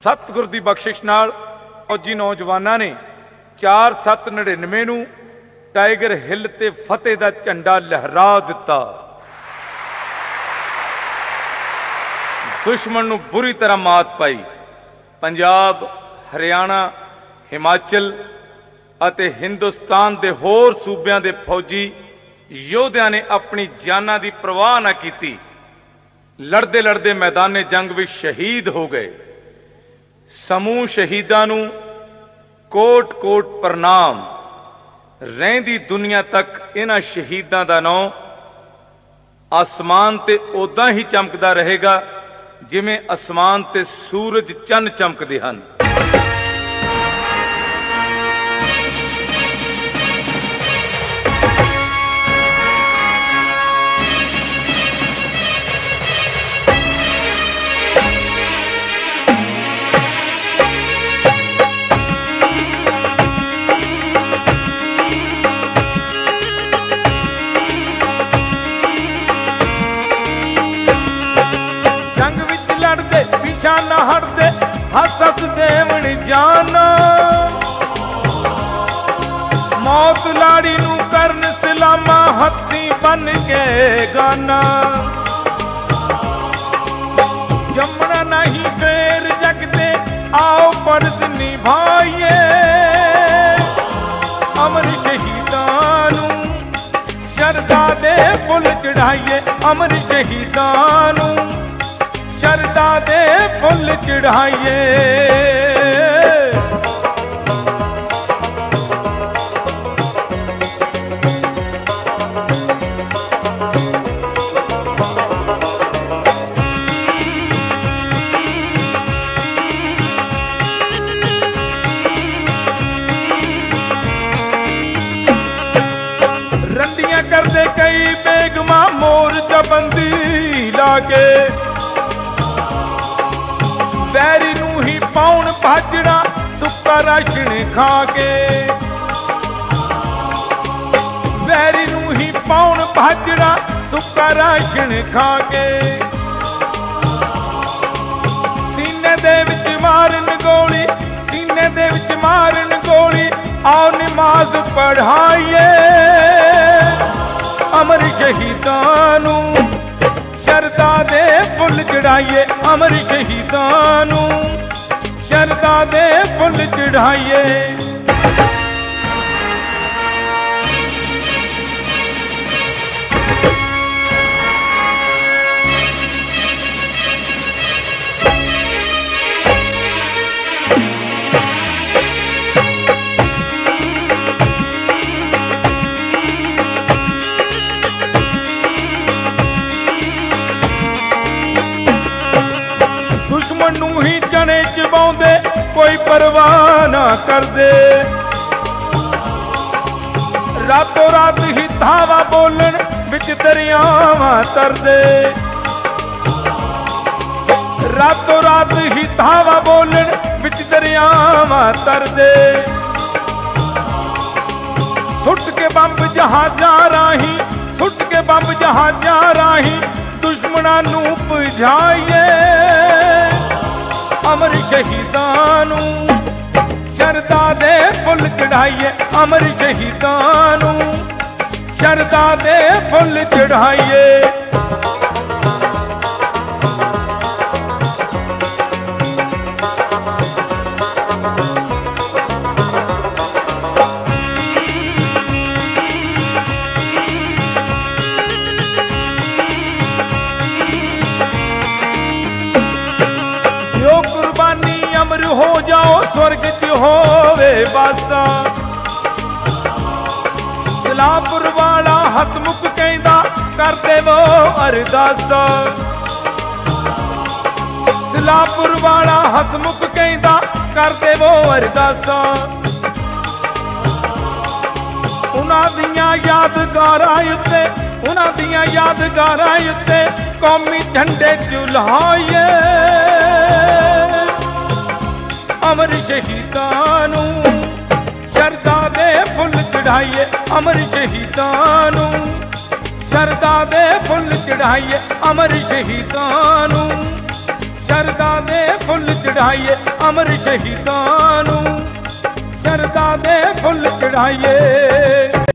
सतगुर की बख्शिश नाल फौजी नौजवानों ने 4799 नूं टाइगर हिल ते फतेह दा झंडा लहरा दिता। दुश्मन नूं बुरी तरह मात पाई। पंजाब, हरियाणा, हिमाचल अते हिंदुस्तान दे होर सूबियां दे फौजी योद्धियां ने अपनी जाना की परवाह ना की, लड़ते लड़ते मैदाने जंग विच शहीद हो गए। समूह शहीदां नूं कोट कोट प्रणाम। रहिंदी दुनिया तक इन्हां शहीदां दा नां आसमान ते उदां ही चमकदा रहेगा जिवें आसमान ते सूरज चंद चमकदे हन। ना हटदे हस हस देवण जाना, मौत लाड़ी नू करन सलामा हथी बन के गाना। जमना नहीं फेर जगते आओ फर्ज निभाइए, अमर शहीदां नू शरदा दे फुल चढ़ाइए, अमर शहीदां नू शरदा दे फुल चढ़ाइए। रंडियां करदे कई बेगमा मोर्चा बंदी लाके, बैरी नू ही पाउण भाजड़ा सुक्का राशन खा के, बैरी नू ही पाउण भाजड़ा सुक्का राशन खा के। सीने दे विच मारन गोली, सीने दे विच मारन गोली, आओ नमाज पढ़ाइए, अमर शहीदां नू शरदा दे फुल चढ़ाइए, अमर शहीदां नू शरदा दे फुल चढ़ाइए। ही चने चबाउंदे कोई परवाह ना करदे, रातों रात ही धावा बोलन विच दरियावां तरदे, रातों रात ही धावा बोलन विच दरियावां तरदे। सुट के बंब जहाजां राही, सुट के बंब जहाजां राही दुश्मनां नू पुजाइए, अमर शहीदां नू शरदा दे फुल चढ़ाइए, अमर शहीदां नू शरदा दे फुल चढ़ाइए। अमर हो जाओ स्वर्ग च होवे वासा, सलाहपुर वाला हसमुख कहंदा कर देवो अरदासा, सलाहपुर वाला हसमुख कहंदा कर देवो अरदासा। उन्हां दियां यादगारां उत्ते, उन्हां दियां यादगारां उत्ते कौमी झंडे झुलाइए, अमर शहीदां नू शरदा दे फुल चढ़ाइए, अमर शहीदां नू शरदा दे फुल चढ़ाइए, अमर शहीदां नू ਸ਼ਰਧਾ ਦੇ ਫੁੱਲ ਚੜਾਈਏ ਅਮਰ ਸ਼ਹੀਦਾਂ ਨੂੰ, ਸ਼ਰਧਾ ਦੇ ਫੁੱਲ ਚੜਾਈਏ।